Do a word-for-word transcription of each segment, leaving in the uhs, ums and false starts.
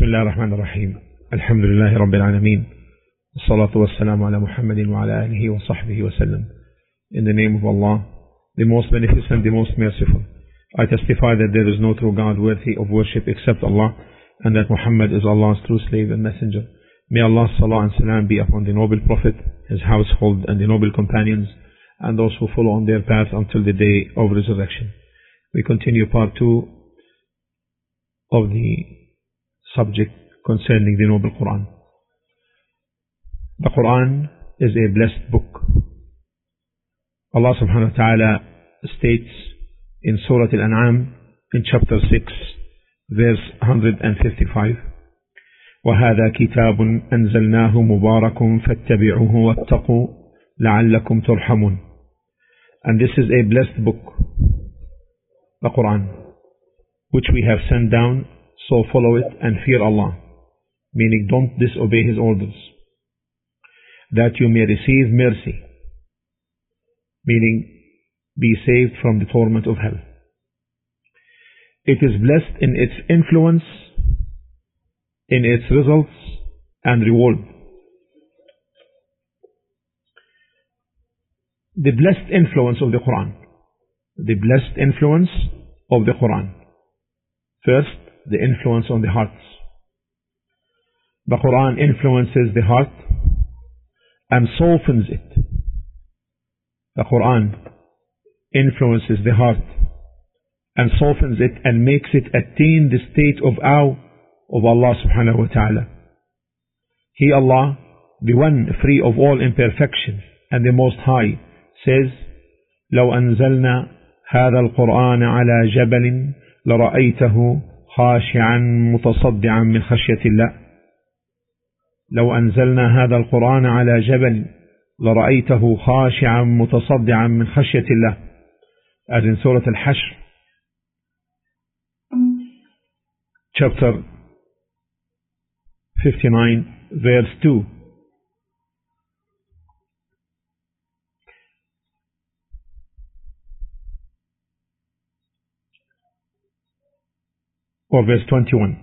بسم الله الرحمن الرحيم الحمد لله رب العالمين والصلاة والسلام على محمد وعلى آله وصحبه وسلم. In the name of Allah, the most beneficent, the most merciful, I testify that there is no true God worthy of worship except Allah, and that Muhammad is Allah's true slave and messenger. May Allah's salah and salam be upon the noble Prophet, his household and the noble companions, and those who follow on their path until the day of resurrection. We continue part two of the subject concerning the noble Quran. The Quran is a blessed book. Allah subhanahu wa ta'ala states in Surah Al-An'am in chapter six verse one hundred fifty-five, وَهَذَا كِتَابٌ أَنزَلْنَاهُ مُبَارَكٌ فَاتَّبِعُوهُ وَاتَّقُوا لَعَلَّكُمْ تُرْحَمُونَ. And this is a blessed book, the Quran, which we have sent down, so follow it and fear Allah, meaning don't disobey His orders, that you may receive mercy, meaning be saved from the torment of hell. It is blessed in its influence, in its results and reward. The blessed influence of the Quran. The blessed influence of the Quran. First, the influence on the hearts. The Quran influences the heart and softens it. The Quran influences the heart and softens it and makes it attain the state of awe of Allah subhanahu wa ta'ala. He, Allah, the one free of all imperfection and the most high, says, لو أنزلنا هذا القرآن على جبل لرأيته خاشعا متصدعا من خشية الله. لو أنزلنا هذا القرآن على جبل لرأيته خاشعا متصدعا من خشية الله. As in Surah Al-Hashr, chapter fifty-nine, verse two. Or verse twenty-one.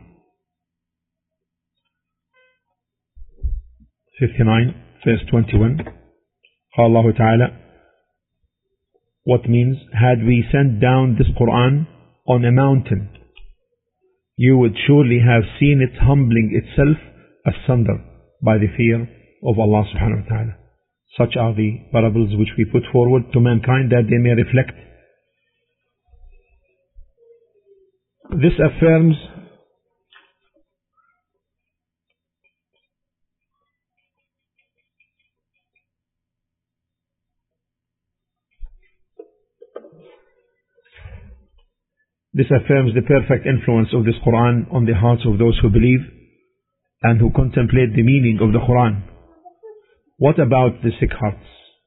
fifty-nine, verse twenty-one. قال الله تعالى, what means, had we sent down this Quran on a mountain, you would surely have seen it humbling itself asunder by the fear of Allah subhanahu wa ta'ala. Such are the parables which we put forward to mankind that they may reflect. This affirms This affirms the perfect influence of this Quran on the hearts of those who believe and who contemplate the meaning of the Quran. What about the sick hearts?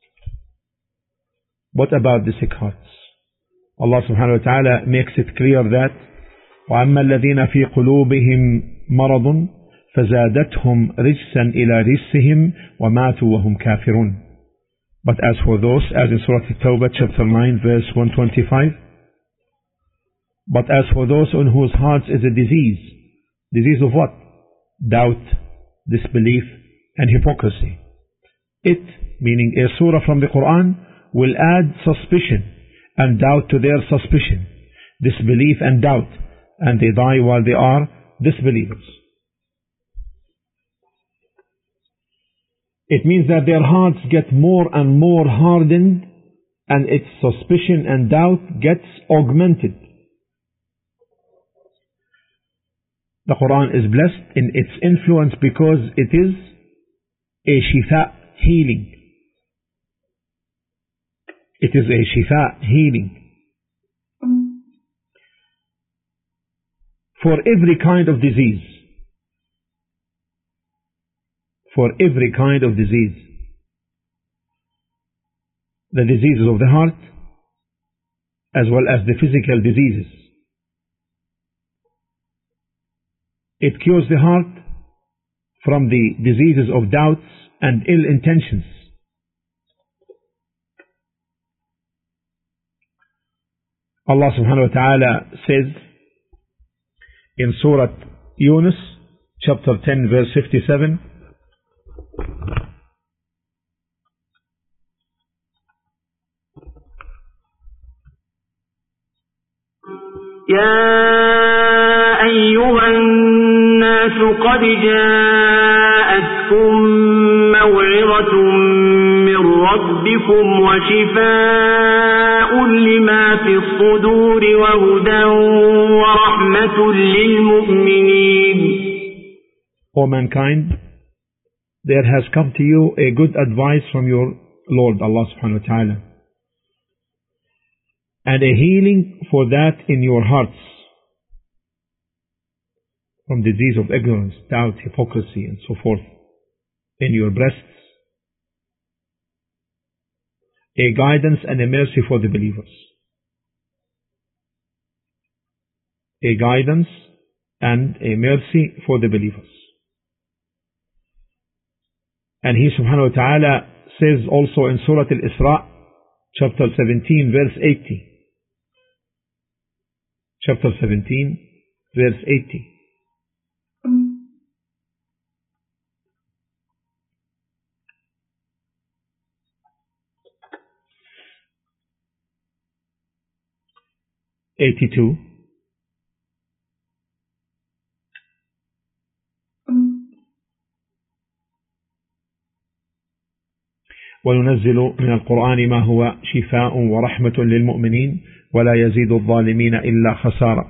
What about the sick hearts? Allah subhanahu wa ta'ala makes it clear that وَأَمَّا الَّذِينَ فِي قُلُوبِهِمْ مَرَضٌ فَزَادَتْهُمْ رِجْسًا إِلَى رِجْسِهِمْ وَمَاتُوا وَهُمْ كَافِرُونَ. But as for those, as in Surah At-Tawbah chapter nine verse one twenty-five, but as for those on whose hearts is a disease, disease of what? Doubt, disbelief and hypocrisy. It, meaning a surah from the Quran, will add suspicion and doubt to their suspicion, disbelief and doubt, and they die while they are disbelievers. It means that their hearts get more and more hardened and its suspicion and doubt gets augmented. The Quran is blessed in its influence because it is a shifa, healing. It is a shifa, healing. For every kind of disease. For every kind of disease. The diseases of the heart, as well as the physical diseases. It cures the heart from the diseases of doubts and ill intentions. Allah subhanahu wa ta'ala says in Surah Yunus chapter ten, verse fifty-seven. يا أيها الناس قد جاءتكم موعظة من ربكم وشفاء لما في الصدور وهدى ورحمة للمؤمنين. O mankind, there has come to you a good advice from your Lord Allah subhanahu wa ta'ala, and a healing for that in your hearts, from disease of ignorance, doubt, hypocrisy, and so forth, in your breasts, a guidance and a mercy for the believers. A guidance and a mercy for the believers. And He subhanahu wa ta'ala says also in Surah Al-Isra, chapter seventeen, verse eighty. Chapter seventeen, verse eighty. eighty-two. وَنُنَزِّلُ مِنَ الْقُرْآنِ مَا هُوَ شِفَاءٌ وَرَحْمَةٌ لِلْمُؤْمِنِينَ وَلَا يَزِيدُ الظَّالِمِينَ إِلَّا خَسَارًا.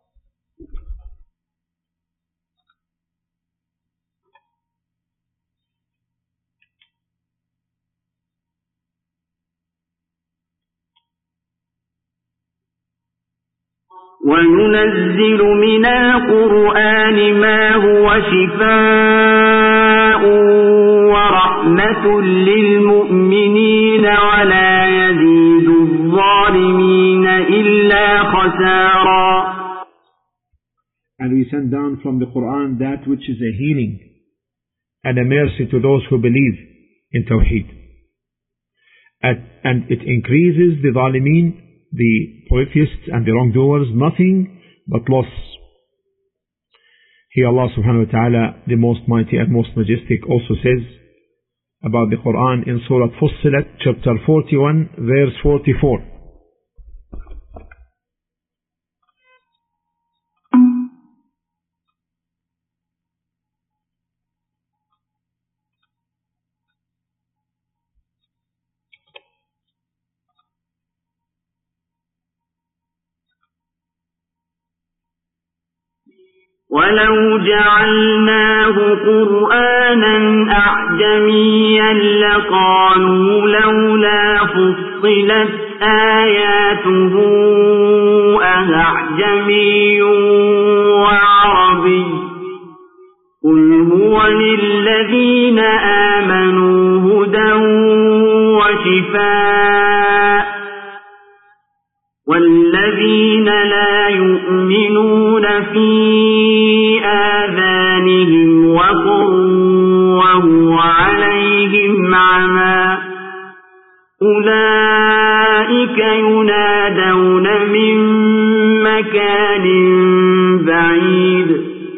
وَنُنَزِّلُ مِنَ الْقُرْآنِ مَا هُوَ شِفَاءٌ وَرَحْمَةٌ لِلْمُؤْمِنِينَ وَلَا يَزِيدُ الظَّالِمِينَ إِلَّا خَسَارًا. And we send down from the Quran that which is a healing and a mercy to those who believe in Tawheed. And it increases the Zalimeen, the polytheists and the wrongdoers, nothing but loss. Here Allah subhanahu wa ta'ala, the most mighty and most majestic, also says about the Quran in Surah Fussilat, chapter forty-one, verse forty-four. وَلَوْ جَعَلْنَاهُ قُرْآنًا أَعْجَمِيًّا لَقَالُوا لَوْلَا فُصِّلَتْ آيَاتُهُ أَأَعْجَمِيٌّ وَعَرَبِيٌّ قُلْ هُوَ لِلَّذِينَ آمَنُوا هُدًى وَشِفَاءٌ وَالَّذِينَ لَا يُؤْمِنُونَ فِي آذَانِهِمْ وَقْرٌ وَهُوَ عَلَيْهِمْ عَمًى أُولَئِكَ يُنَادَوْنَ مِن مَّكَانٍ بَعِيدٍ.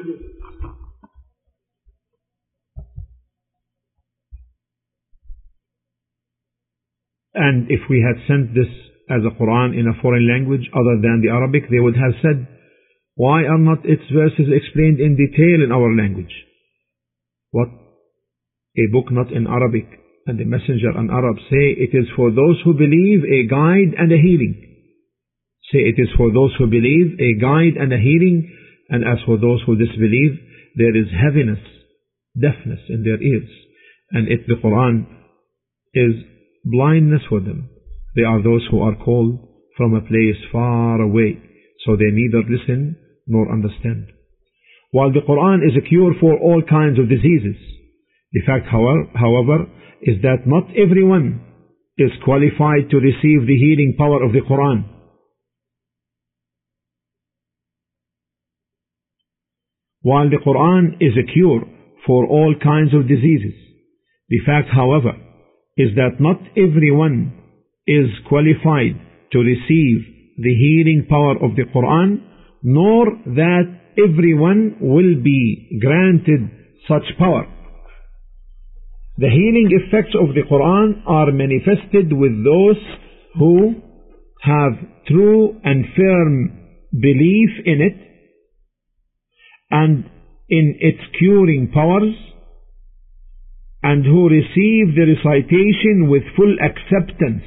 And if we had sent this as a Quran in a foreign language other than the Arabic, they would have said, why are not its verses explained in detail in our language? What? A book not in Arabic and the messenger an Arab, say it is for those who believe a guide and a healing. Say it is for those who believe a guide and a healing, and as for those who disbelieve, there is heaviness, deafness in their ears, and it, the Quran, is blindness for them. They are those who are called from a place far away, so they neither listen nor understand. While the Quran is a cure for all kinds of diseases, the fact, however, is that not everyone is qualified to receive the healing power of the Quran. While the Quran is a cure for all kinds of diseases, the fact, however, is that not everyone is qualified to receive the healing power of the Quran, nor that everyone will be granted such power. The healing effects of the Quran are manifested with those who have true and firm belief in it and in its curing powers, and who receive the recitation with full acceptance.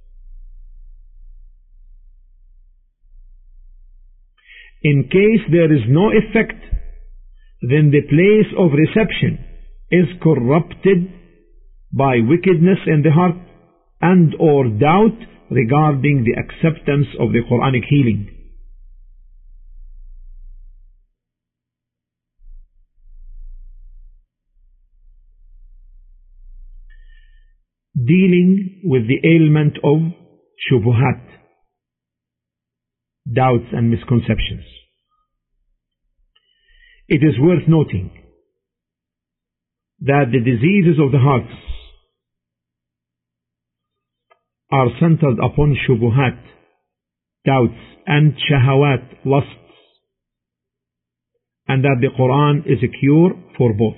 In case there is no effect, then the place of reception is corrupted by wickedness in the heart and or doubt regarding the acceptance of the Quranic healing. Dealing with the ailment of shubuhat, doubts and misconceptions. It is worth noting that the diseases of the hearts are centered upon shubuhat, doubts and shahawat, lusts, and that the Quran is a cure for both.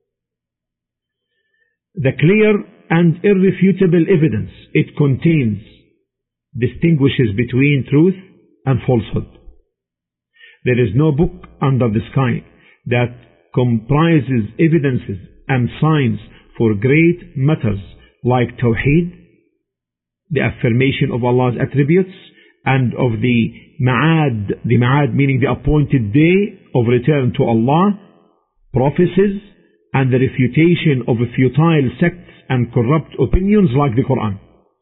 The clear and irrefutable evidence it contains distinguishes between truth and falsehood. There is no book under the sky that comprises evidences and signs for great matters like Tawheed, the affirmation of Allah's attributes, and of the Ma'ad, the Ma'ad meaning the appointed day of return to Allah, prophecies, and the refutation of futile sects and corrupt opinions like the Quran.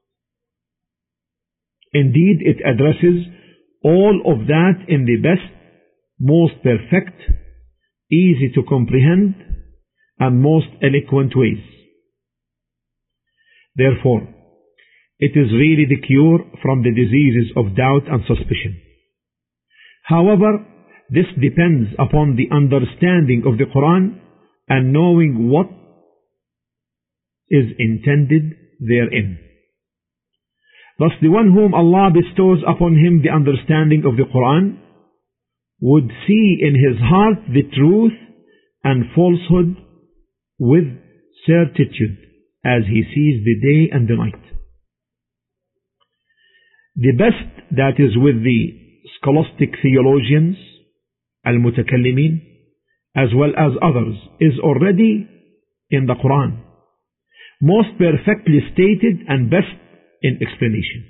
Indeed, it addresses all of that in the best, most perfect, easy to comprehend, and most eloquent ways. Therefore, it is really the cure from the diseases of doubt and suspicion. However, this depends upon the understanding of the Quran and knowing what is intended therein. Thus, the one whom Allah bestows upon him the understanding of the Quran would see in his heart the truth and falsehood with certitude as he sees the day and the night. The best that is with the scholastic theologians, al-mutakallimin, as well as others, is already in the Quran, most perfectly stated and best in explanation.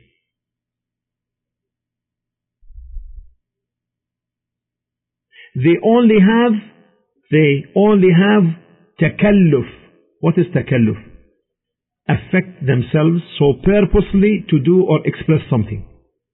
They only have, they only have takalluf. What is takalluf? Affect themselves so purposely to do or express something.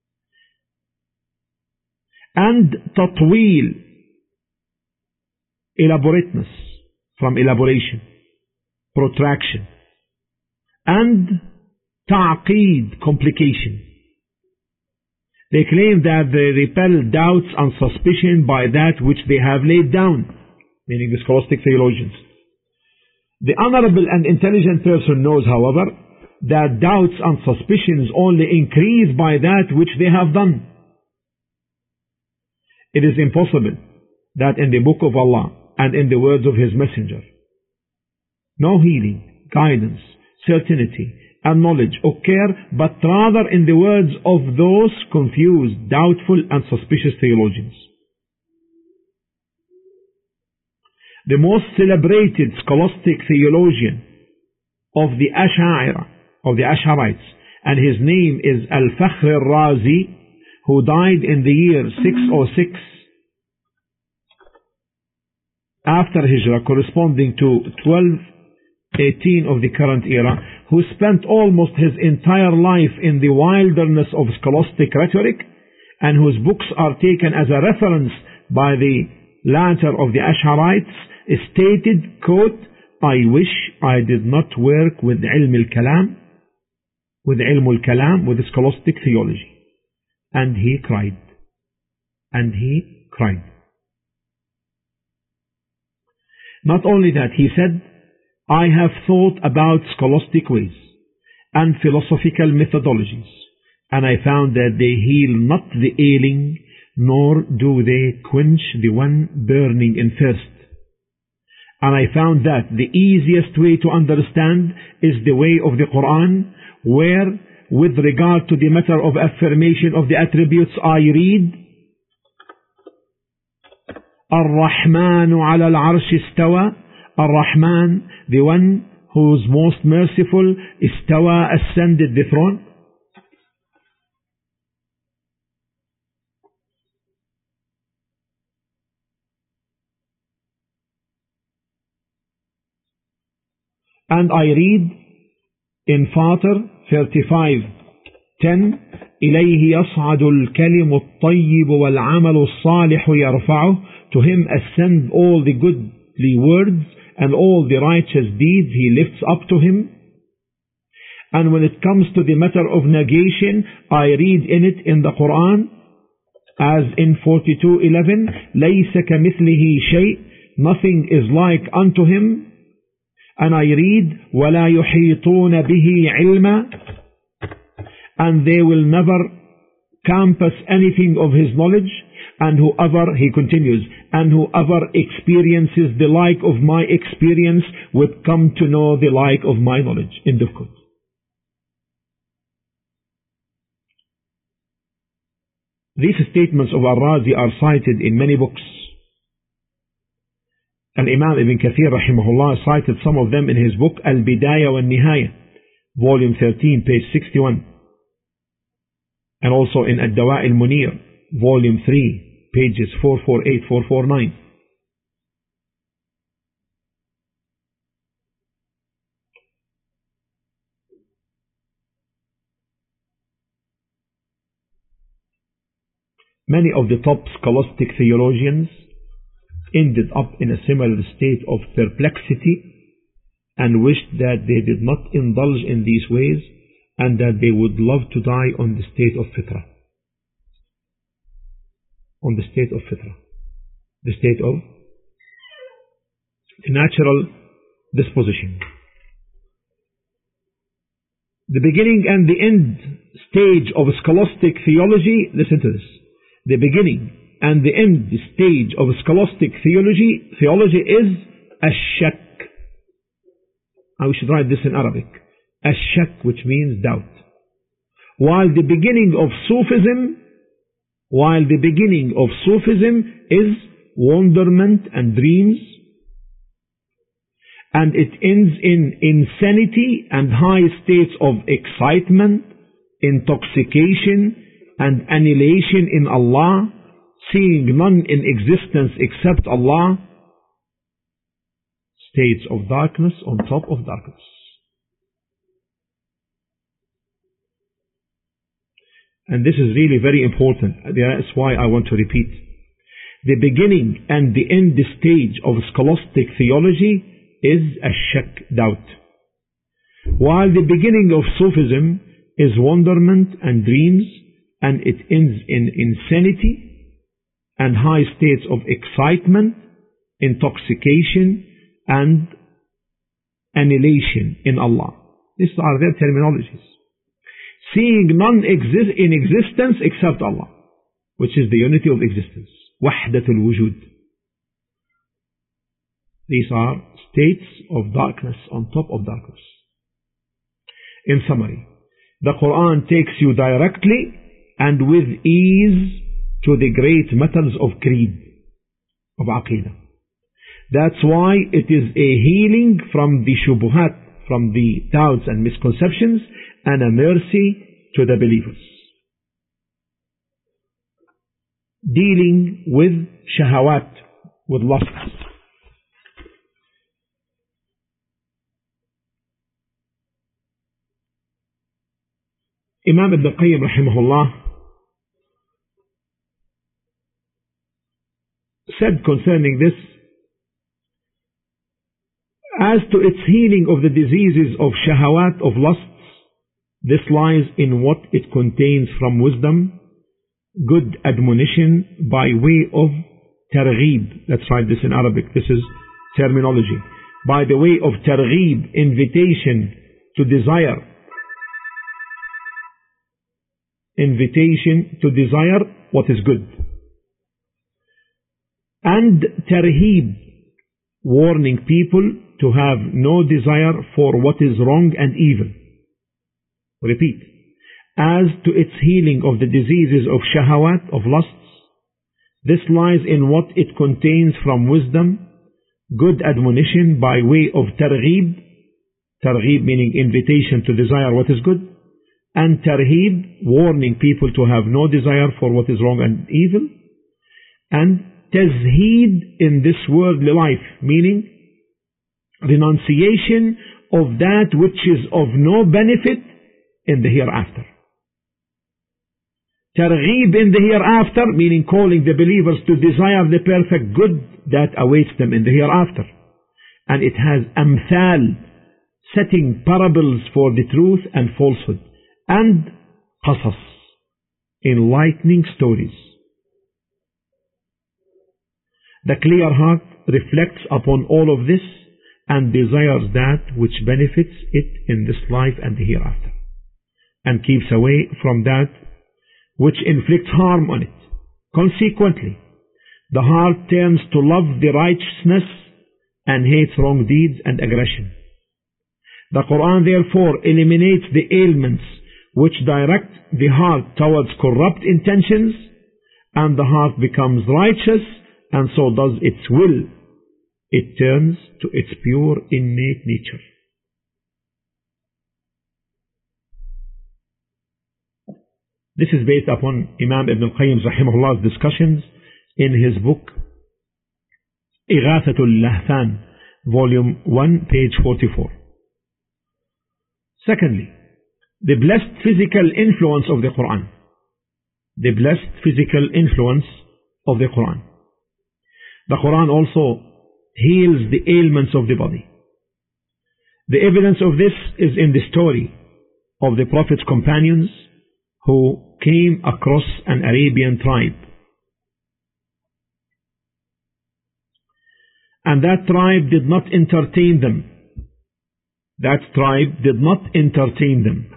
And tatweel, elaborateness, from elaboration, protraction. And ta'qeed, complication. They claim that they repel doubts and suspicion by that which they have laid down, meaning the scholastic theologians. The honorable and intelligent person knows, however, that doubts and suspicions only increase by that which they have done. It is impossible that in the book of Allah and in the words of His Messenger, no healing, guidance, certainty, and knowledge occur, but rather in the words of those confused, doubtful, and suspicious theologians. The most celebrated scholastic theologian of the Ash'ari, of the Ash'arites, and his name is Al-Fakhr al-Razi, who died in the year six oh six after Hijrah, corresponding to twelve eighteen of the current era, who spent almost his entire life in the wilderness of scholastic rhetoric, and whose books are taken as a reference by the latter of the Ash'arites, stated, quote, "I wish I did not work with ilm al-kalam, with ilm al-kalam, with scholastic theology." And he cried. And he cried. Not only that, he said, "I have thought about scholastic ways and philosophical methodologies, and I found that they heal not the ailing, nor do they quench the one burning in thirst. And I found that the easiest way to understand is the way of the Quran, where with regard to the matter of affirmation of the attributes I read, Ar-Rahmanu ala al-Arsh istawa, Ar-Rahman, the one who is most merciful, istawa, ascended the throne. And I read in Fatir thirty-five ten, إليه يصعد الكلم الطيب والعمل الصالح يرفعه. To him ascend all the goodly words and all the righteous deeds he lifts up to him. And when it comes to the matter of negation, I read in it in the Quran as in forty-two eleven, ليس كمثله شيء, nothing is like unto him. And I read ولا يحيطون به علما, and they will never compass anything of his knowledge. And whoever, he continues, and whoever experiences the like of my experience would come to know the like of my knowledge. End of quote. These statements of Ar-Razi are cited in many books. And Imam Ibn Kathir rahimahullah cited some of them in his book Al-Bidayah wa Nihaya, volume thirteen, page sixty-one. And also in Ad-Dawa' al-Munir, volume three, pages four forty-eight to four forty-nine. Many of the top scholastic theologians ended up in a similar state of perplexity and wished that they did not indulge in these ways and that they would love to die on the state of fitrah. On the state of fitrah. The state of the natural disposition. The beginning and the end stage of scholastic theology, listen to this. The beginning and the end stage of scholastic theology, theology is ash-shak. And we should write this in Arabic. Ash-shak, which means doubt. While the beginning of Sufism, while the beginning of Sufism is wonderment and dreams, and it ends in insanity and high states of excitement, intoxication, and annihilation in Allah, seeing none in existence except Allah, states of darkness on top of darkness. And this is really very important. That's why I want to repeat. The beginning and the end stage of scholastic theology is a shak, doubt. While the beginning of Sufism is wonderment and dreams, and it ends in insanity and high states of excitement, intoxication, and annihilation in Allah. These are their terminologies. Seeing none exist in existence except Allah, which is the unity of existence. Wahdatul wujud. These are states of darkness on top of darkness. In summary, the Quran takes you directly and with ease to the great matters of creed, of aqidah. That's why it is a healing from the shubuhat, from the doubts and misconceptions, and a mercy to the believers. Dealing with shahawat, with lusts. Imam Ibn Qayyim rahimahullah said concerning this, as to its healing of the diseases of shahawat, of lusts, this lies in what it contains from wisdom, good admonition by way of targheeb. Let's write this in Arabic. This is terminology. By the way of targheeb, invitation to desire. Invitation to desire what is good. and tarheeb, warning people to have no desire for what is wrong and evil. Repeat. As to its healing of the diseases of shahawat, of lusts, this lies in what it contains from wisdom, good admonition by way of targheeb, targheeb meaning invitation to desire what is good, and tarheeb, warning people to have no desire for what is wrong and evil, and tazheed in this worldly life, meaning renunciation of that which is of no benefit in the hereafter. Targheeb in the hereafter, meaning calling the believers to desire the perfect good that awaits them in the hereafter. And it has amthal, setting parables for the truth and falsehood, and qasas, enlightening stories. The clear heart reflects upon all of this and desires that which benefits it in this life and the hereafter, and keeps away from that which inflicts harm on it. Consequently, the heart turns to love the righteousness and hates wrong deeds and aggression. The Quran therefore eliminates the ailments which direct the heart towards corrupt intentions, and the heart becomes righteous, and so does its will. It turns to its pure innate nature. This is based upon Imam Ibn al-Qayyim rahimahullah's discussions in his book Ighathatul Lahfan, volume one, page forty-four. Secondly, the blessed physical influence of the Quran. The blessed physical influence of the Quran. The Quran also heals the ailments of the body. The evidence of this is in the story of the Prophet's companions who came across an Arabian tribe. And that tribe did not entertain them. That tribe did not entertain them.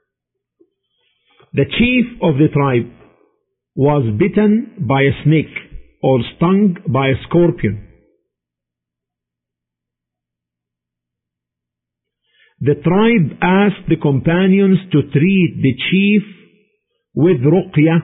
The chief of the tribe was bitten by a snake or stung by a scorpion. The tribe asked the companions to treat the chief with ruqya.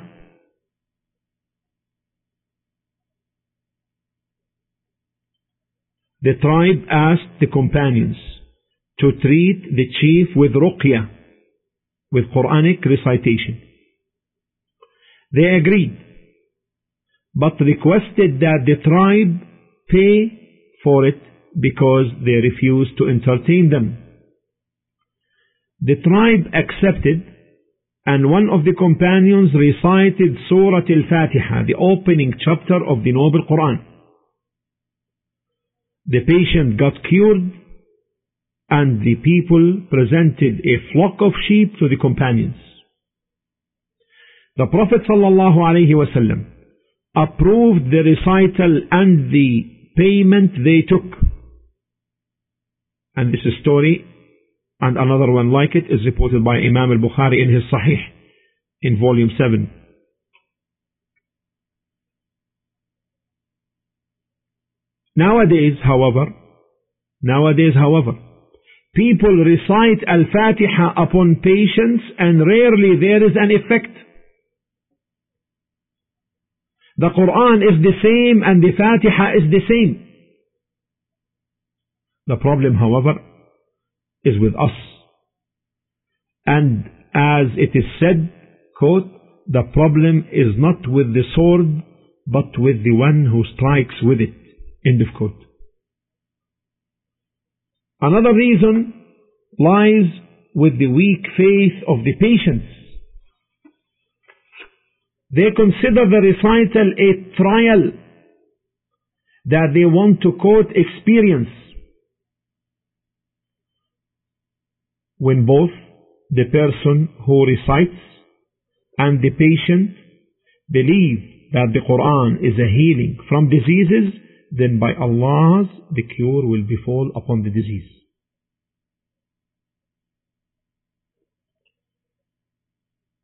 The tribe asked the companions to treat the chief with ruqya, with Quranic recitation. They agreed, but requested that the tribe pay for it because they refused to entertain them. The tribe accepted, and one of the companions recited Surah Al-Fatiha, the opening chapter of the Noble Quran. The patient got cured, and the people presented a flock of sheep to the companions. The Prophet ﷺ approved the recital and the payment they took. And this story and another one like it is reported by Imam al-Bukhari in his Sahih in volume seven. Nowadays, however, nowadays, however, people recite Al-Fatiha upon patients and rarely there is an effect. The Quran is the same and the Fatiha is the same. The problem, however, is with us. And as it is said, quote, the problem is not with the sword, but with the one who strikes with it, end of quote. Another reason lies with the weak faith of the patients. They consider the recital a trial, that they want to quote experience, when both the person who recites and the patient believe that the Quran is a healing from diseases, then by Allah the cure will befall upon the disease.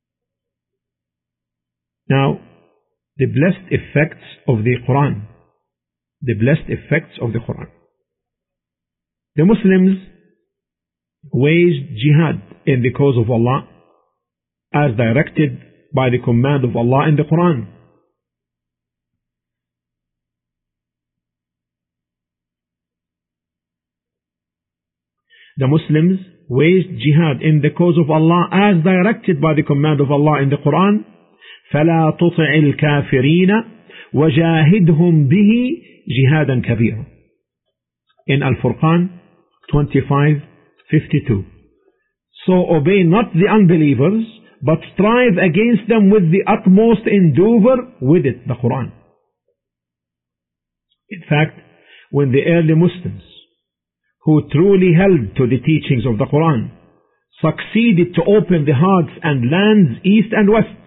Now, the blessed effects of the Quran. the blessed effects of the Quran. The Muslims waged jihad in the cause of Allah as directed by the command of Allah in the Quran. The Muslims waged jihad in the cause of Allah as directed by the command of Allah in the Quran. فَلَا تُطِعِ الْكَافِرِينَ وَجَاهِدْهُمْ بِهِ جِهَادًا كَبِيرًا. In Al-Furqan twenty-five fifty-two. So obey not the unbelievers, but strive against them with the utmost endeavor with it, the Quran. In fact, when the early Muslims, who truly held to the teachings of the Quran, succeeded to open the hearts and lands east and west,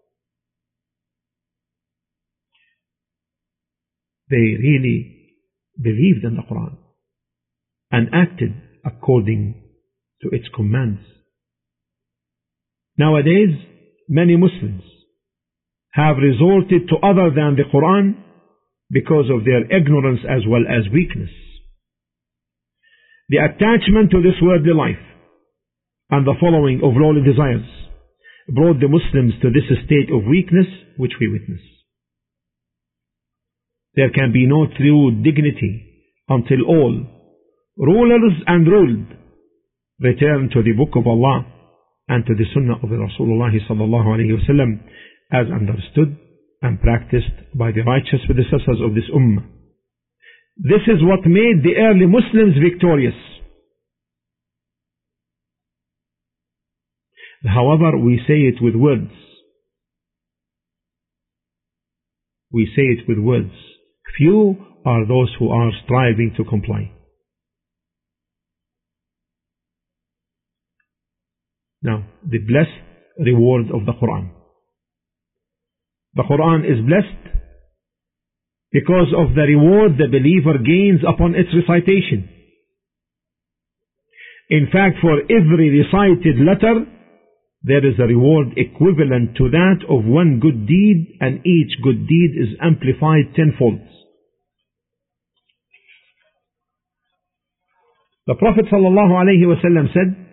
they really believed in the Quran and acted according to its commands. Nowadays, many Muslims have resorted to other than the Quran because of their ignorance as well as weakness. The attachment to this worldly life and the following of lowly desires brought the Muslims to this state of weakness which we witness. There can be no true dignity until all, rulers and ruled, return to the Book of Allah and to the Sunnah of Rasulullah sallallahu alayhi wa sallam as understood and practiced by the righteous predecessors of this ummah. This is what made the early Muslims victorious. However, we say it with words. We say it with words. Few are those who are striving to comply. Now, the blessed reward of the Quran. The Quran is blessed because of the reward the believer gains upon its recitation. In fact, for every recited letter, there is a reward equivalent to that of one good deed, and each good deed is amplified tenfold. The Prophet sallallahu alaihi wasallam said,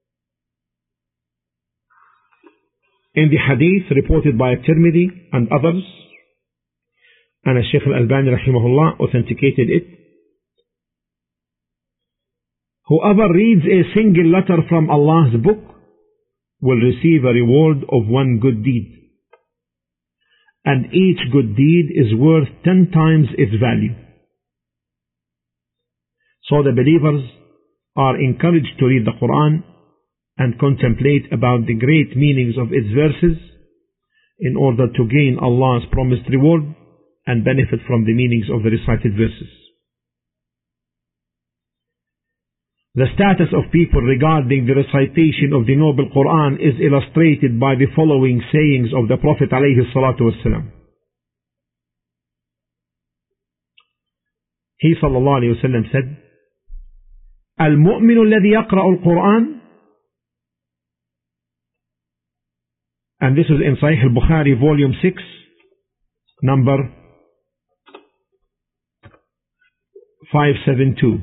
in the hadith reported by Tirmidhi and others, and Shaykh al-Albani rahimahullah authenticated it, whoever reads a single letter from Allah's book will receive a reward of one good deed, and each good deed is worth ten times its value. So the believers are encouraged to read the Quran and contemplate about the great meanings of its verses in order to gain Allah's promised reward and benefit from the meanings of the recited verses. The status of people regarding the recitation of the noble Quran is illustrated by the following sayings of the Prophet alayhi salatu wasalam. He sallallahu alayhi wasallam said, "Al-mu'minu alladhi yaqra'u al-Quran," and this is in Sahih al-Bukhari, volume six, number five seventy-two.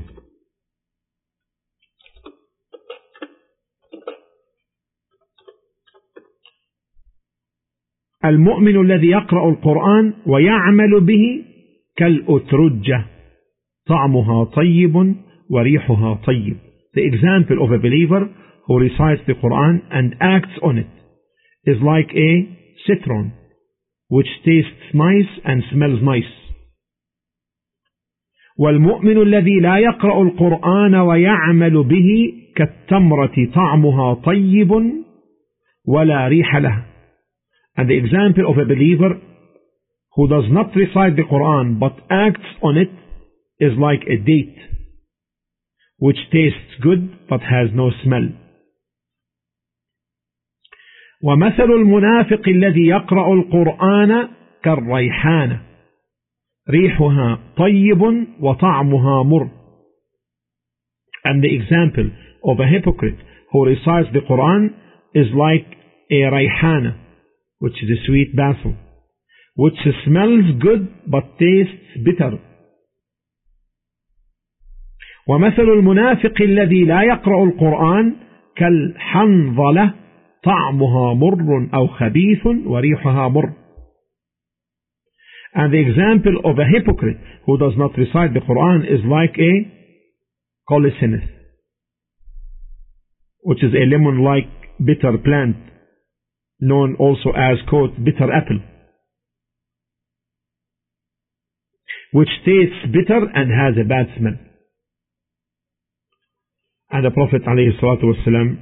المؤمن الذي يقرأ القرآن ويعمل به كالأترجة طعمها طيب وريحها طيب. The example of a believer who recites the Quran and acts on it is like a citron which tastes nice and smells nice. والمؤمن الذي لا يقرأ القرآن ويعمل به كالتمرة طعمها طيب ولا ريح له. And the example of a believer who does not recite the Quran but acts on it is like a date which tastes good but has no smell. ومثل المنافق الذي يقرأ القرآن كالريحانة ريحها طيب وطعمها مر. And the example of a hypocrite who recites the Quran is like a rayhana, which is a sweet basil, which smells good but tastes bitter. ومثل المنافق الذي لا يقرأ القرآن كالحنظلة طعمها مر أو خبيث وريحها مر. And the example of a hypocrite who does not recite the Quran is like a colocynth, which is a lemon-like bitter plant, known also as quote bitter apple, which tastes bitter and has a bad smell. And the Prophet ﷺ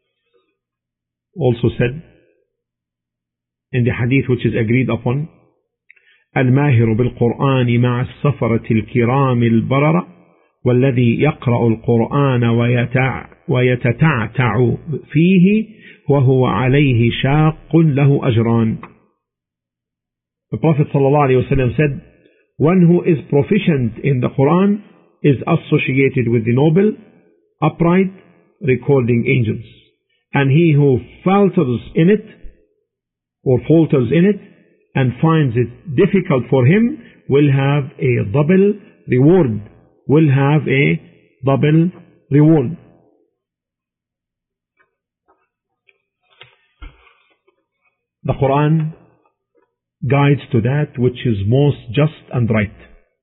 also said in the hadith which is agreed upon, الماهر بالقرآن مع السفرة الكرام البررة والذي يقرأ القرآن ويتع ويتتعتع فيه وهو عليه شاق له أجران. The Prophet ﷺ said, one who is proficient in the Quran is associated with the noble, upright, recording angels. And he who falters in it, or falters in it, and finds it difficult for him, will have a double reward. Will have a double reward. The Quran guides to that which is most just and right.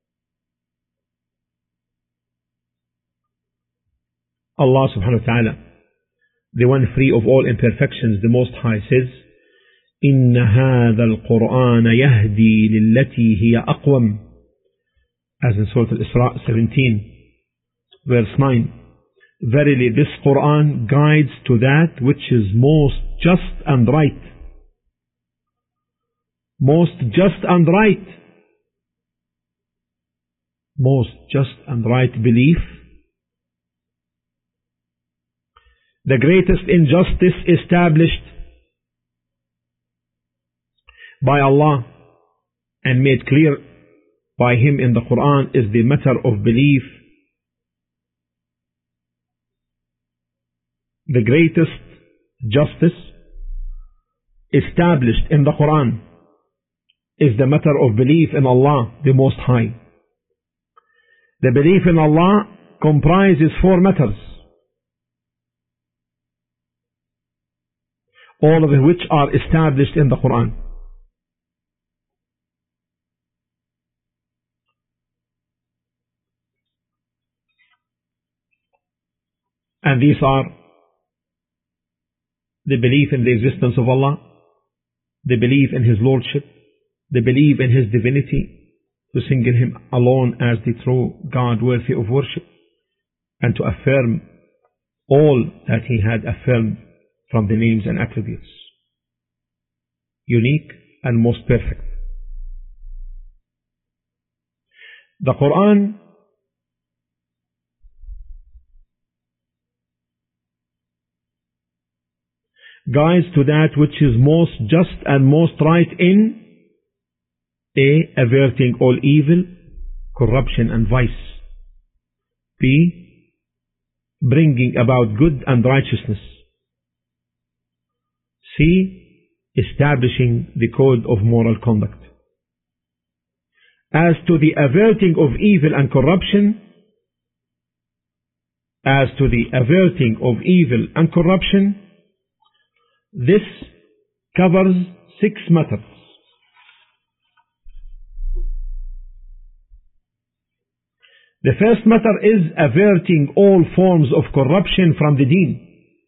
Allah subhanahu wa ta'ala, the one free of all imperfections, the Most High, says, إِنَّ هَذَا الْقُرْآنَ يَهْدِي لِلَّتِي هِيَ أَقْوَمُ, as in Surah Al-Isra seventeen, verse nine. Verily this Quran guides to that which is most just and right. Most just and right. Most just and right belief. The greatest injustice established by Allah and made clear by Him in the Quran is the matter of belief. The greatest justice established in the Quran is the matter of belief in Allah, the Most High. The belief in Allah comprises four matters, all of which are established in the Quran. And these are the belief in the existence of Allah, the belief in His Lordship, the belief in His divinity, to single Him alone as the true God worthy of worship, and to affirm all that He had affirmed from the names and attributes, unique and most perfect. The Quran guides to that which is most just and most right in A. Averting all evil, corruption and vice. B. Bringing about good and righteousness. C. Establishing the code of moral conduct. As to the averting of evil and corruption, as to the averting of evil and corruption, this covers six matters. The first matter is averting all forms of corruption from the deen.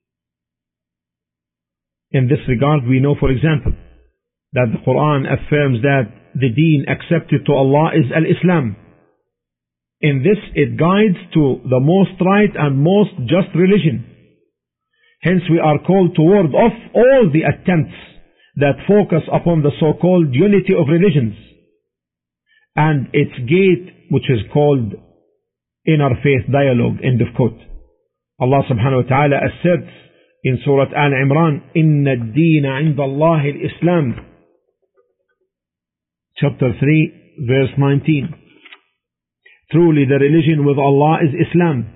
In this regard, we know, for example, that the Quran affirms that the deen accepted to Allah is Al-Islam. In this, it guides to the most right and most just religion. Hence, we are called to ward off all the attempts that focus upon the so-called unity of religions and its gate, which is called interfaith dialogue. End of quote. Allah subhanahu wa ta'ala asserts in Surah Al-Imran, إِنَّ الدِّينَ عِنْدَ اللَّهِ الْإِسْلَامِ, chapter three, verse nineteen. Truly the religion with Allah is Islam.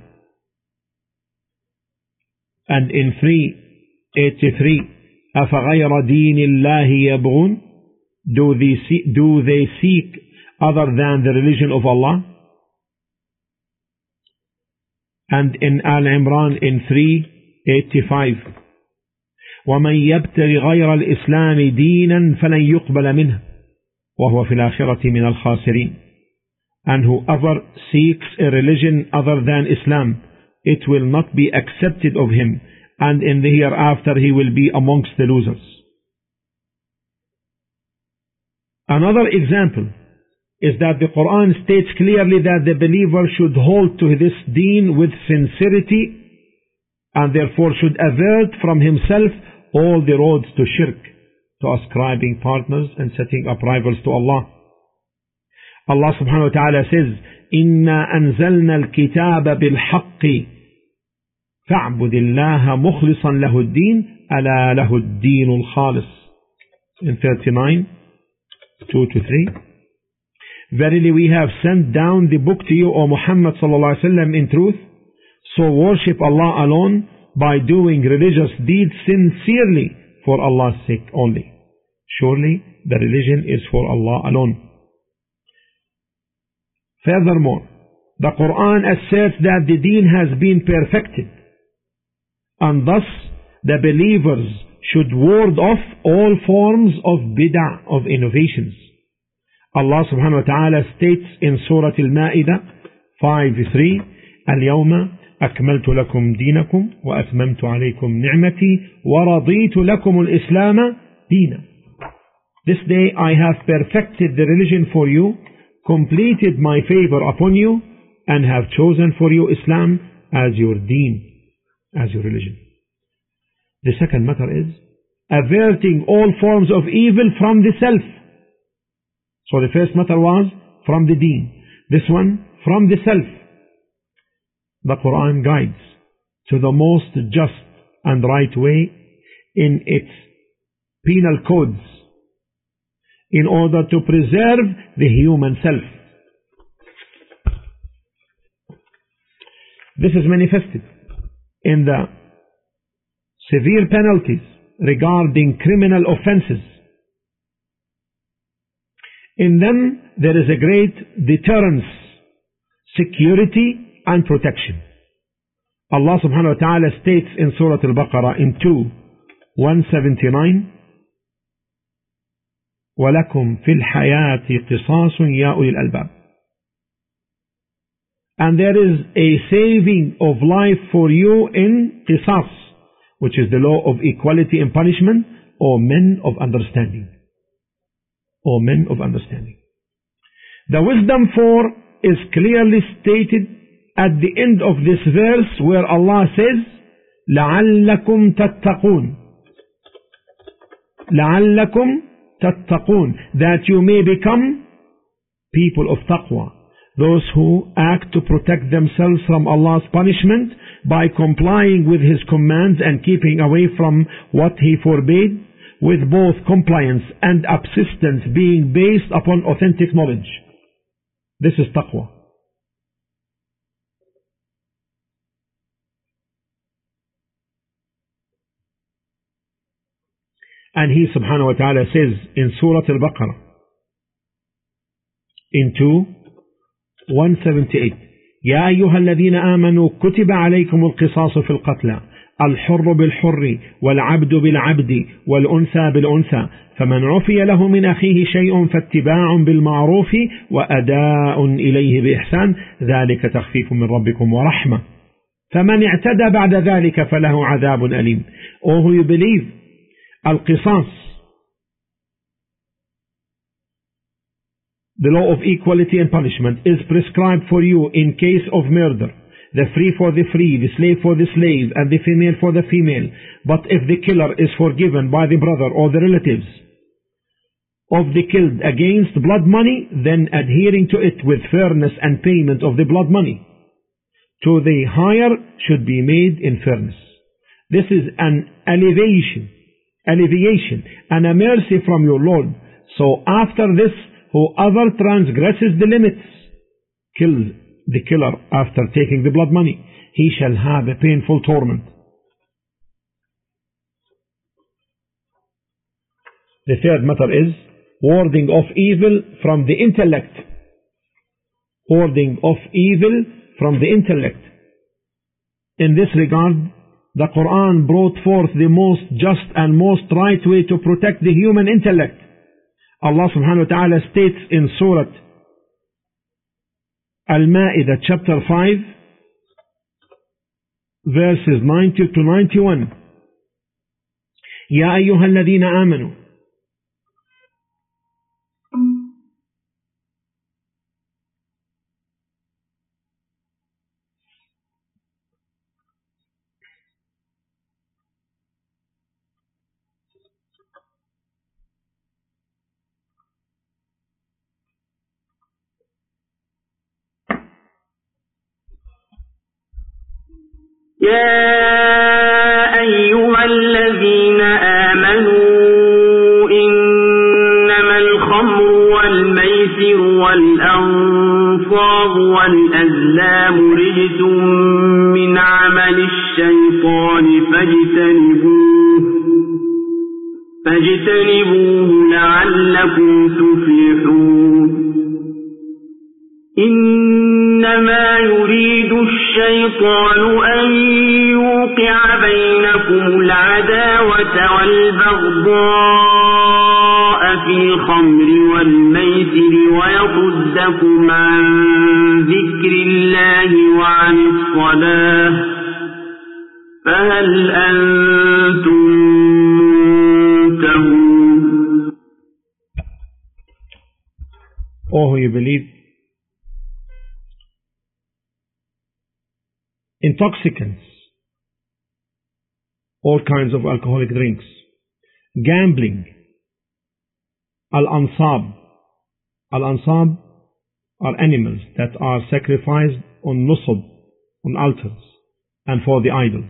And in three eighty-three, أَفَغَيْرَ دِينِ اللَّهِ يَبْغُونَ, do they seek, do they seek other than the religion of Allah? and in Al Imran in three eighty-five. وَمَنْ يَبْتَغِ غَيْرَ الْإِسْلَامِ دِينًا فَلَنْ يُقْبَلَ مِنْهُ وَهُوَ فِي الْآخِرَةِ مِنَ الْخَاسِرِينَ. And whoever seeks a religion other than Islam, it will not be accepted of him, and in the hereafter he will be amongst the losers. Another example is that the Quran states clearly that the believer should hold to this deen with sincerity and therefore should avert from himself all the roads to shirk, to ascribing partners and setting up rivals to Allah. Allah subhanahu wa ta'ala says, إِنَّا أَنزَلْنَا الْكِتَابَ بِالْحَقِّ فَاعْبُدِ اللَّهَ مُخْلِصًا لَهُ الدِّينَ أَلَا لَهُ الدِّينُ الْخَالِصِ. In thirty-nine, two to three. Verily we have sent down the book to you, O Muhammad sallallahu alaihi wasallam, in truth. So worship Allah alone by doing religious deeds sincerely for Allah's sake only. Surely the religion is for Allah alone. Furthermore, the Quran asserts that the deen has been perfected, and thus the believers should ward off all forms of bid'ah, of innovations. Allah subhanahu wa ta'ala states in Surah Al-Ma'idah five three, اليوم أكملت لكم دينكم وأتممت عليكم نعمتي ورضيت لكم الإسلام دينا. This day I have perfected the religion for you, completed my favor upon you, and have chosen for you Islam as your deen, as your religion. The second matter is averting all forms of evil from the self. So the first matter was from the deen. This one from the self. The Quran guides to the most just and right way in its penal codes in order to preserve the human self. This is manifested in the severe penalties regarding criminal offenses. In them there is a great deterrence, security and protection. Allah subhanahu wa ta'ala states in Surah Al-Baqarah in two one seventy-nine, وَلَكُمْ فِي الْحَيَاةِ قِصَاصٌ يَا أُولِي الْأَلْبَابِ. And there is a saving of life for you in qisas, which is the law of equality in punishment, or men of understanding. Or men of understanding. The wisdom for is clearly stated at the end of this verse where Allah says, لَعَلَّكُمْ تَتَّقُونَ. لَعَلَّكُمْ تَتَّقُونَ. That you may become people of taqwa. Those who act to protect themselves from Allah's punishment by complying with His commands and keeping away from what He forbade, with both compliance and subsistence being based upon authentic knowledge. This is taqwa. And He subhanahu wa ta'ala says in Surah Al-Baqarah in two one seventy-eight, يا أيها الذين آمنوا كتب عليكم القصاص في القتلى الحر بالحر والعبد بالعبد والأنثى بالأنثى فمن عفي له من أخيه شيء فاتباع بالمعروف وأداء إليه بإحسان ذلك تخفيف من ربكم ورحمة فمن اعتدى بعد ذلك فله عذاب أليم. All who you believe, al-qisas, the law of equality and punishment, is prescribed for you in case of murder, the free for the free, the slave for the slave, and the female for the female. But if the killer is forgiven by the brother or the relatives of the killed against blood money, then adhering to it with fairness and payment of the blood money to the higher should be made in fairness. This is an elevation, alleviation and a mercy from your Lord. So after this, whoever transgresses the limits, kills the killer after taking the blood money, he shall have a painful torment. The third matter is warding off evil from the intellect. Warding off evil from the intellect. In this regard, the Quran brought forth the most just and most right way to protect the human intellect. Allah subhanahu wa ta'ala states in Surah Al-Ma'idah chapter five, verses ninety to ninety-one. يا أيها الذين آمنوا يا أيها الذين آمنوا إنما الخمر والميسر والأنصاب والأزلام رجس من عمل الشيطان فاجتنبوه فاجتنبوه لعلكم تفلحون إنما يريد الشيطان أن يوقع بينكم العداوة والبغضاء في الخمر والميسر ويصدكم عن ذكر الله وعن الصلاة فهل أنتم منتهون. Oh, who you believe, intoxicants, all kinds of alcoholic drinks, gambling, al-ansab. Al-ansab are animals that are sacrificed on nusub, on altars, and for the idols.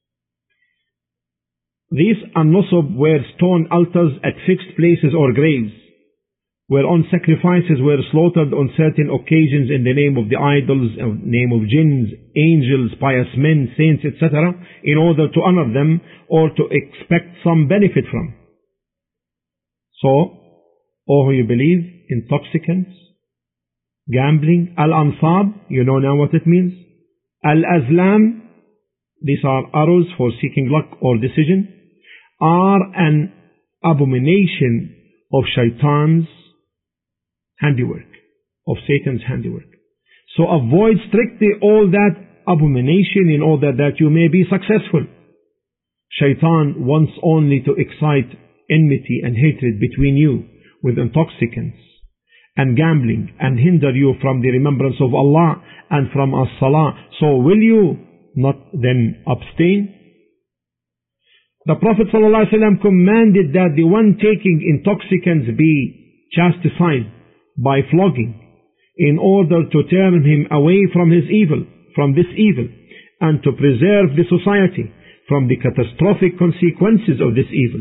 These an-nusub were stone altars at fixed places or graves, whereon sacrifices were slaughtered on certain occasions in the name of the idols, in the name of jinns, angels, pious men, saints, et cetera, in order to honor them or to expect some benefit from. So, oh, you believe, intoxicants, gambling, al-ansab, you know now what it means. Al-azlam, these are arrows for seeking luck or decision, are an abomination of shaitan's handiwork, of Satan's handiwork. So avoid strictly all that abomination in order that you may be successful. Shaitan wants only to excite enmity and hatred between you with intoxicants and gambling and hinder you from the remembrance of Allah and from as-salah. So will you not then abstain? The Prophet ﷺ commanded that the one taking intoxicants be chastised by flogging in order to turn him away from his evil, from this evil, and to preserve the society from the catastrophic consequences of this evil.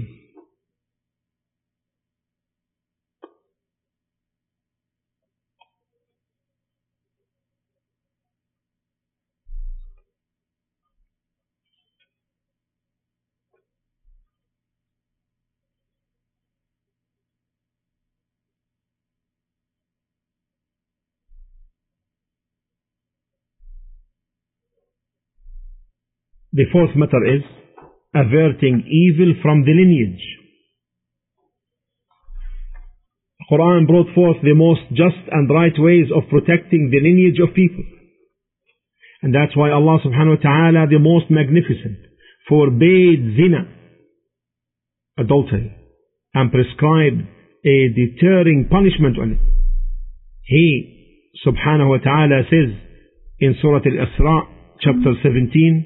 The fourth matter is averting evil from the lineage. The Quran brought forth the most just and right ways of protecting the lineage of people. And that's why Allah subhanahu wa ta'ala, the most magnificent, forbade zina, adultery, and prescribed a deterring punishment on it. He subhanahu wa ta'ala says in Surah Al-Isra, chapter seventeen,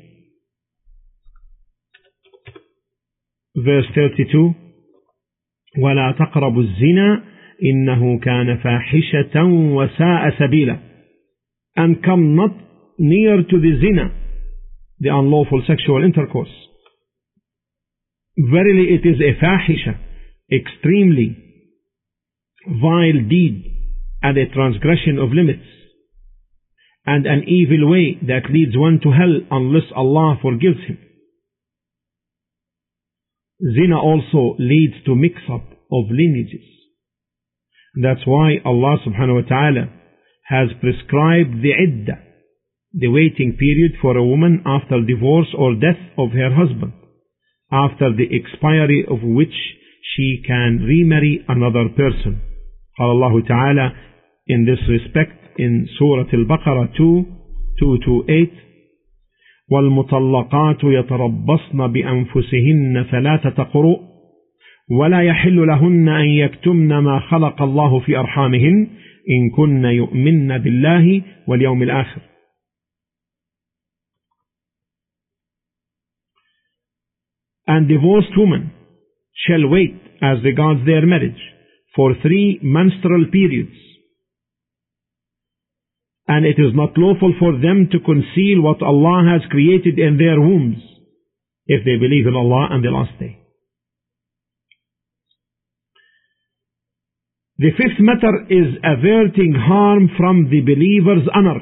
verse thirty-two, وَلَا تَقْرَبُوا الزِّنَا إِنَّهُ كَانَ فَاحِشَةً وَسَاءَ سَبِيلًا. And come not near to the zina, the unlawful sexual intercourse. Verily it is a fahisha, extremely vile deed, and a transgression of limits, and an evil way that leads one to hell unless Allah forgives him. Zina also leads to mix-up of lineages. That's why Allah subhanahu wa ta'ala has prescribed the iddah, the waiting period for a woman after divorce or death of her husband, after the expiry of which she can remarry another person. قال الله تعالى in this respect in Surah Al-Baqarah two, two twenty-eight, وَالْمُطَلَّقَاتُ يَتَرَبَّصْنَ بِأَنفُسِهِنَّ ثَلَاثَةَ قُرُوءٍ وَلَا يَحِلُّ لَهُنَّ أَن يَكْتُمْنَ مَا خَلَقَ اللَّهُ فِي أَرْحَامِهِنَّ إِن كُنَّ يُؤْمِنَّ بِاللَّهِ وَالْيَوْمِ الْآخِرِ. And divorced women shall wait as regards their marriage for three menstrual periods, and it is not lawful for them to conceal what Allah has created in their wombs, if they believe in Allah and the last day. The fifth matter is averting harm from the believer's honor.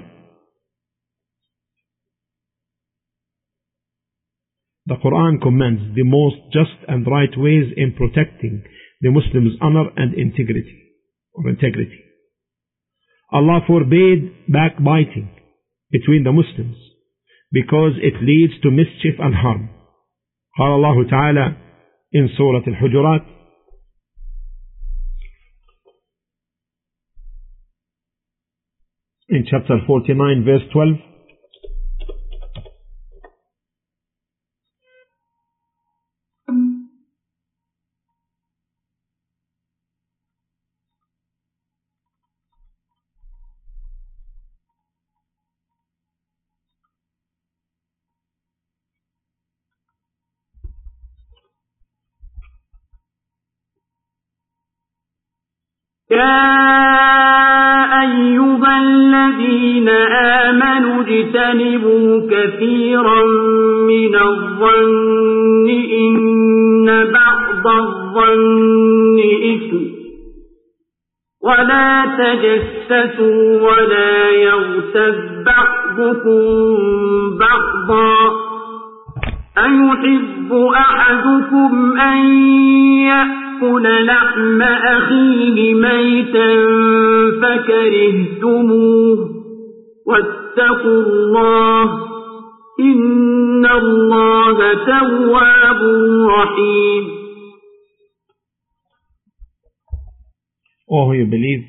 The Quran commands the most just and right ways in protecting the Muslim's honor and integrity or integrity. Allah forbade backbiting between the Muslims because it leads to mischief and harm. قال الله تعالى in Surah Al-Hujurat, in chapter forty-nine verse twelve, يا أيها الذين آمنوا اجتنبوا كثيرا من الظن إن بعض الظن إثم ولا تجسسوا ولا يغتب بعضكم بعضا أيحب أحدكم أن يأكل لحم أخيه ميتا فكرهتموه واتقوا الله إن الله تواب رحيم. O who you believe,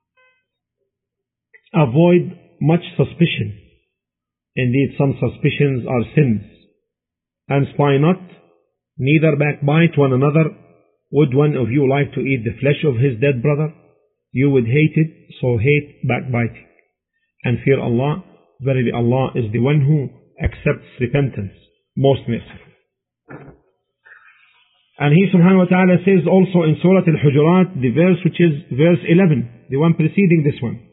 avoid much suspicion. Indeed, some suspicions are sins. And spy not, neither backbite one another. Would one of you like to eat the flesh of his dead brother? You would hate it, so hate backbiting. And fear Allah, verily Allah is the one who accepts repentance, most merciful. And He subhanahu wa ta'ala says also in Surah Al-Hujurat, the verse which is verse eleven, the one preceding this one.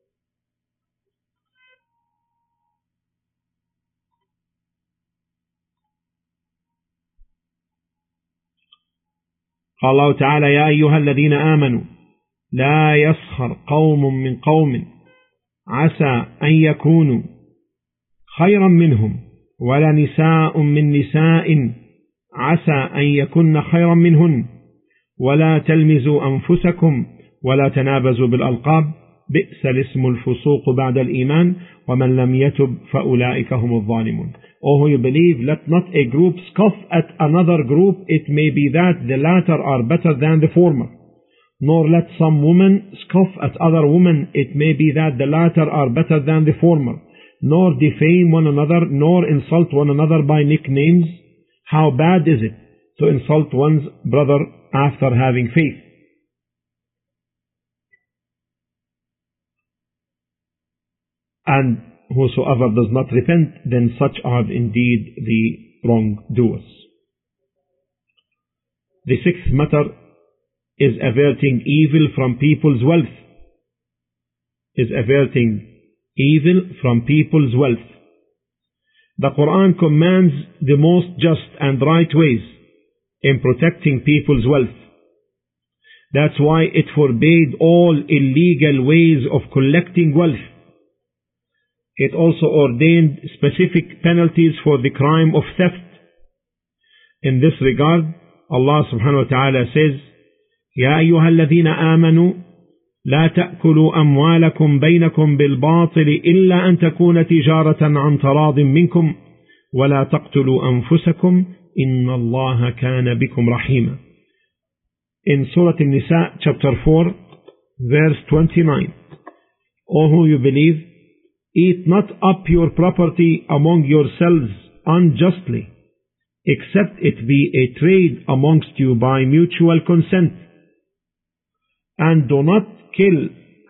قال الله تعالى يا أيها الذين آمنوا لا يسخر قوم من قوم عسى أن يكونوا خيرا منهم ولا نساء من نساء عسى أن يكن خيرا منهن ولا تلمزوا أنفسكم ولا تنابزوا بالألقاب بئس الاسم الفسوق بعد الإيمان ومن لم يتب فأولئك هم الظالمون. O who you believe, let not a group scoff at another group. It may be that the latter are better than the former. Nor let some women scoff at other women. It may be that the latter are better than the former. Nor defame one another, nor insult one another by nicknames. How bad is it to insult one's brother after having faith? And whosoever does not repent, then such are indeed the wrongdoers. The sixth matter is averting evil from people's wealth. Is averting evil from people's wealth. The Quran commands the most just and right ways in protecting people's wealth. That's why it forbade all illegal ways of collecting wealth. It also ordained specific penalties for the crime of theft. In this regard, Allah subhanahu wa ta'ala says, يا أيها الذين آمنوا لا تأكلوا أموالكم بينكم بالباطل إلا أن تكون تجارة عن تراض منكم ولا تقتلوا أنفسكم إن الله كان بكم رحيما. In Surah An-Nisa chapter four verse twenty-nine, O who you believe, eat not up your property among yourselves unjustly, except it be a trade amongst you by mutual consent, and do not kill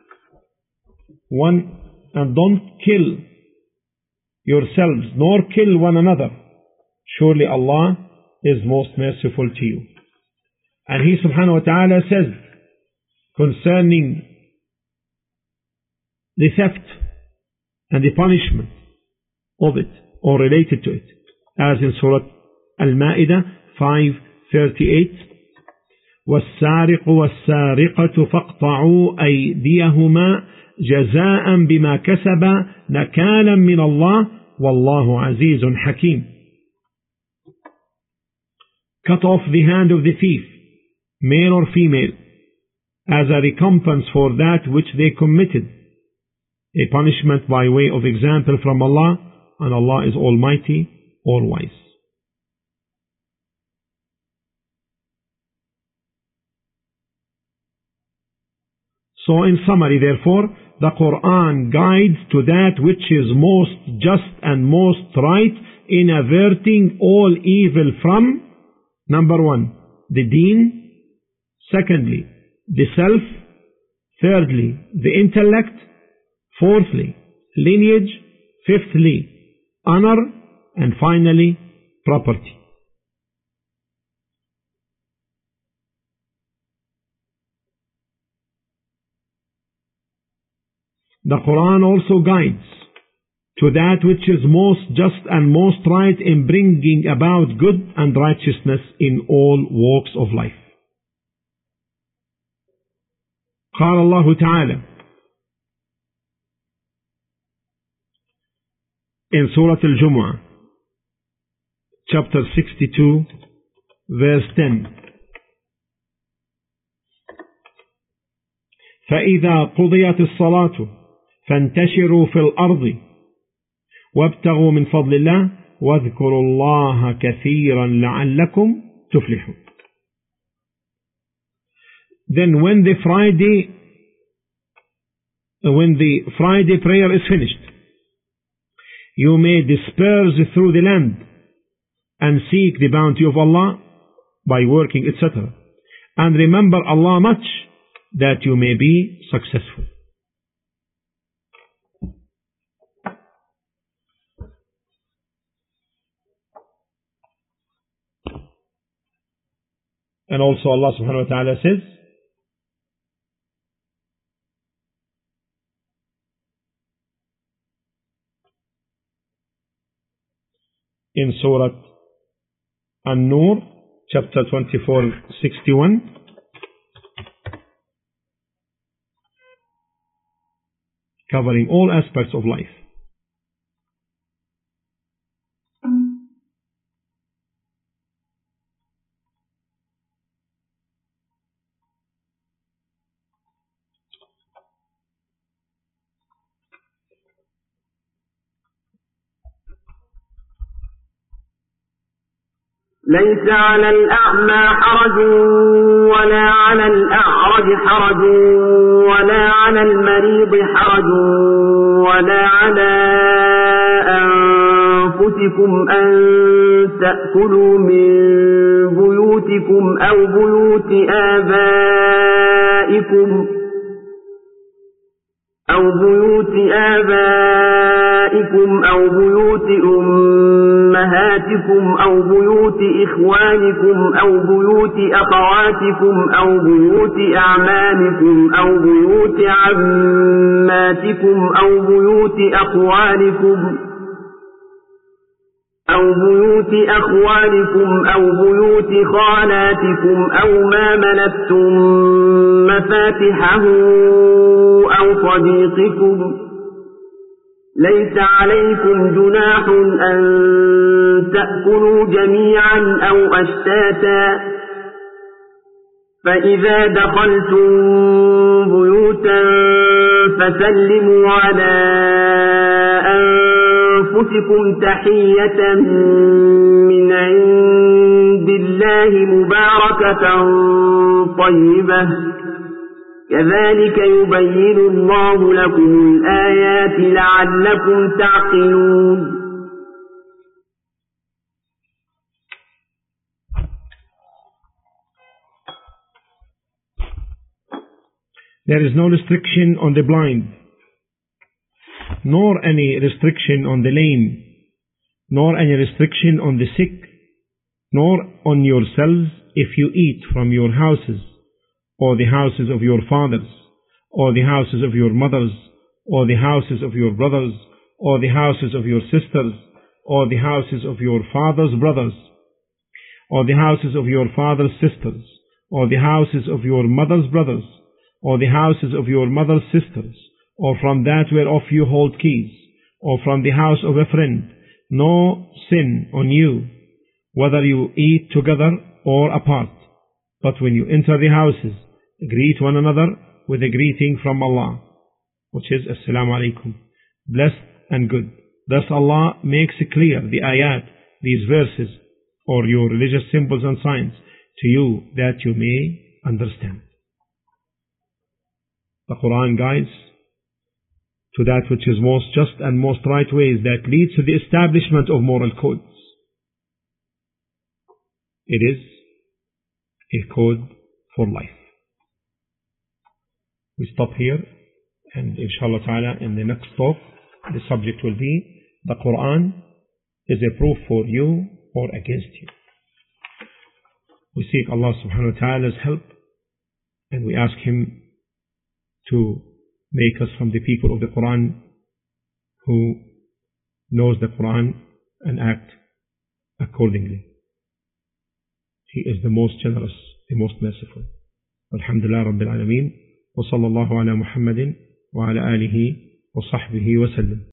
one and don't kill yourselves nor kill one another. Surely Allah is most merciful to you. And He subhanahu wa ta'ala says concerning the theft and the punishment of it or related to it, as in Surah Al-Ma'idah five thirty-eight, والسارق والسارقة فاقطعوا أيديهما جزاء بما كسبا نكالا من الله والله عزيز حكيم. Cut off the hand of the thief, male or female, as a recompense for that which they committed, a punishment by way of example from Allah, and Allah is Almighty, All-Wise. So in summary, therefore, the Quran guides to that which is most just and most right in averting all evil from, number one, the deen, secondly, the self, thirdly, the intellect, fourthly, lineage, fifthly, honor, and finally, property. The Quran also guides to that which is most just and most right in bringing about good and righteousness in all walks of life. قال الله تعالى in Surah Al-Jumu'ah chapter sixty-two verse ten, فإذا قضيت الصلاة فانتشروا في الأرض وابتغوا من فضل الله واذكروا الله كثيرا لعلكم تفلحون. Then when the Friday when the Friday prayer is finished, you may disperse through the land and seek the bounty of Allah by working, et cetera. And remember Allah much, that you may be successful. And also Allah subhanahu wa ta'ala says, in Surah An-Nur, chapter twenty-four sixty-one, covering all aspects of life. ليس على الأعمى حرج ولا على الأعرج حرج ولا على المريض حرج ولا على أنفسكم أن تأكلوا من بيوتكم أو بيوت آبائكم أو بيوت آبائكم أو بيوت أمهاتكم أو بيوت إخوانكم أو بيوت أخواتكم أو بيوت أعمامكم أو بيوت عماتكم أو بيوت أخوالكم أو بيوت أخوالكم أو بيوت خالاتكم أو ما ملكتم مفاتحه أو صديقكم. ليس عليكم جناح أن تأكلوا جميعا أو أشتاتا فإذا دخلتم بيوتا فسلموا على أنفسكم تحية من عند الله مباركة طيبة كذلك يبين الله لكم الآيات لعلكم تعقلون. There is no restriction on the blind, nor any restriction on the lame, nor any restriction on the sick, nor on yourselves if you eat from your houses, or the houses of your fathers, or the houses of your mothers, or the houses of your brothers, or the houses of your sisters, or the houses of your father's brothers, or the houses of your father's sisters, or the houses of your mother's brothers, or the houses of your mother's sisters, or from that whereof you hold keys, or from the house of a friend, no sin on you, whether you eat together or apart. But when you enter the houses, greet one another with a greeting from Allah, which is Assalamu alaikum, blessed and good. Thus Allah makes clear the ayat, these verses, or your religious symbols and signs, to you that you may understand. The Quran guides to that which is most just and most right ways that leads to the establishment of moral codes. It is a code for life. We stop here, and inshallah ta'ala in the next talk the subject will be the Quran is a proof for you or against you. We seek Allah subhanahu wa ta'ala's help, and we ask Him to make us from the people of the Quran who knows the Quran and act accordingly. He is the most generous, the most merciful. Alhamdulillah Rabbil Alameen. Wa sallallahu ala Muhammadin wa ala alihi wa sahbihi wa sallam.